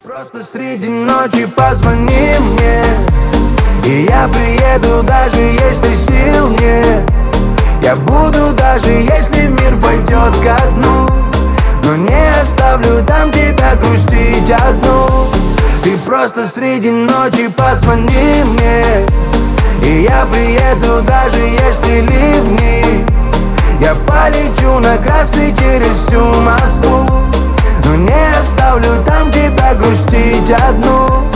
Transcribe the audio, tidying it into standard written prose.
Просто среди ночи позвони мне, и я приеду, даже если сил нет. Я буду, даже если мир пойдет ко дну, но не оставлю там тебя грустить одну. Ты просто среди ночи позвони мне, и я приеду, даже если ливни. Я полечу на красный через всю Москву, но не оставлю там тебя грустить одну.